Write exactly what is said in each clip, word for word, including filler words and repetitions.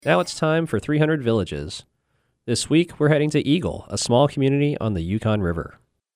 Now it's time for three hundred Villages. This week, we're heading to Eagle, a small community on the Yukon River.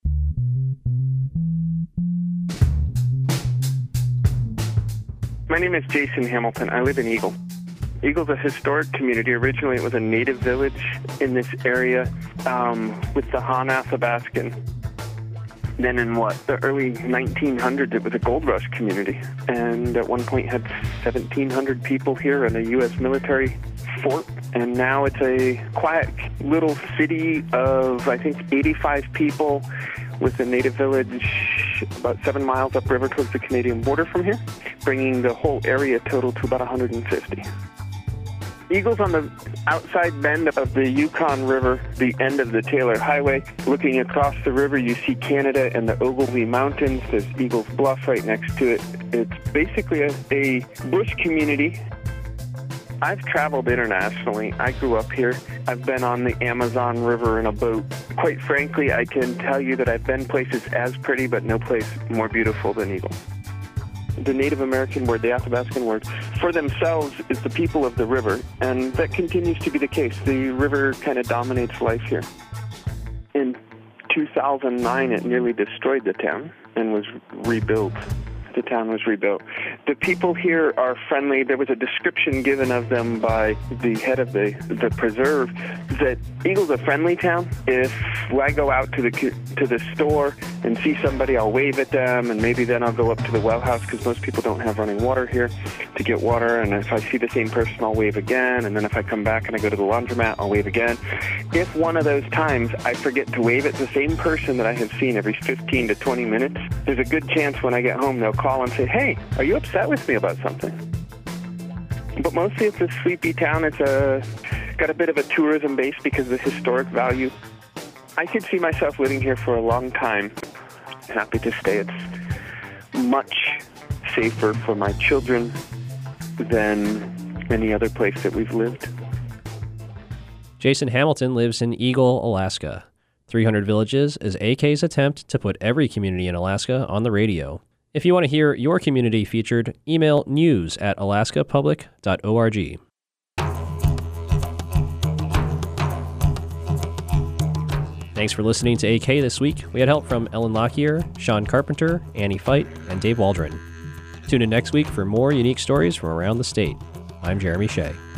My name is Jason Hamilton. I live in Eagle. Eagle's a historic community. Originally, it was a native village in this area um, with the Han Athabaskan. Then in what, the early nineteen hundreds, it was a gold rush community. And at one point had seventeen hundred people here in a U S military fort. And now it's a quiet little city of, I think, eighty-five people with a native village about seven miles upriver towards the Canadian border from here, bringing the whole area total to about one hundred fifty. Eagle's on the outside bend of the Yukon River, the end of the Taylor Highway. Looking across the river, you see Canada and the Ogilvy Mountains. There's Eagle's Bluff right next to it. It's basically a, a bush community. I've traveled internationally. I grew up here. I've been on the Amazon River in a boat. Quite frankly, I can tell you that I've been places as pretty, but no place more beautiful than Eagle. The Native American word, the Athabaskan word, for themselves is the people of the river, and that continues to be the case. The river kind of dominates life here. In two thousand nine, it nearly destroyed the town and was rebuilt. The town was rebuilt. The people here are friendly. There was a description given of them by the head of the, the preserve that Eagle's a friendly town. If I go out to the to the store and see somebody, I'll wave at them, and maybe then I'll go up to the well house because most people don't have running water here to get water. And if I see the same person, I'll wave again. And then if I come back and I go to the laundromat, I'll wave again. If one of those times I forget to wave at the same person that I have seen every fifteen to twenty minutes, there's a good chance when I get home they'll call and say, "Hey, are you upset with me about something?" But mostly it's a sleepy town. It's a got a bit of a tourism base because of the historic value. I could see myself living here for a long time. Happy to stay. It's much safer for my children than any other place that we've lived. Jason Hamilton lives in Eagle, Alaska. three hundred Villages is A K's attempt to put every community in Alaska on the radio. If you want to hear your community featured, email news at alaska public dot org. Thanks for listening to A K this week. We had help from Ellen Lockyer, Sean Carpenter, Annie Fight, and Dave Waldron. Tune in next week for more unique stories from around the state. I'm Jeremy Shea.